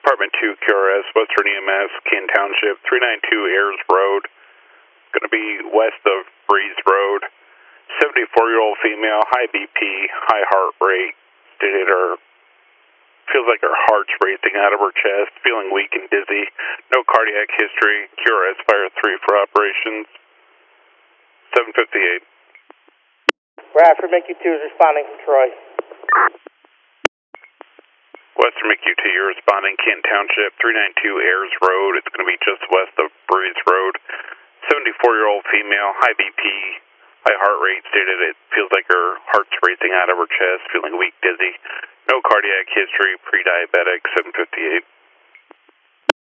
Department 2 QRS, Western EMS, Ken Township, 392 Ayers Road. Going to be west of Breeze Road. 74-year-old female, high BP, high heart rate. Stated her feels like her heart's racing out of her chest, feeling weak and dizzy. No cardiac history. QRS Fire 3 for operations. 758. Bradford McU2 is responding from Troy. Western McU2, you're responding. Ken Township, 392 Ayers Road. It's going to be just west of Breeze Road. 74-year-old female, high BP, high heart rate. Stated it feels like her heart's racing out of her chest, feeling weak, dizzy. No cardiac history, pre-diabetic, 758.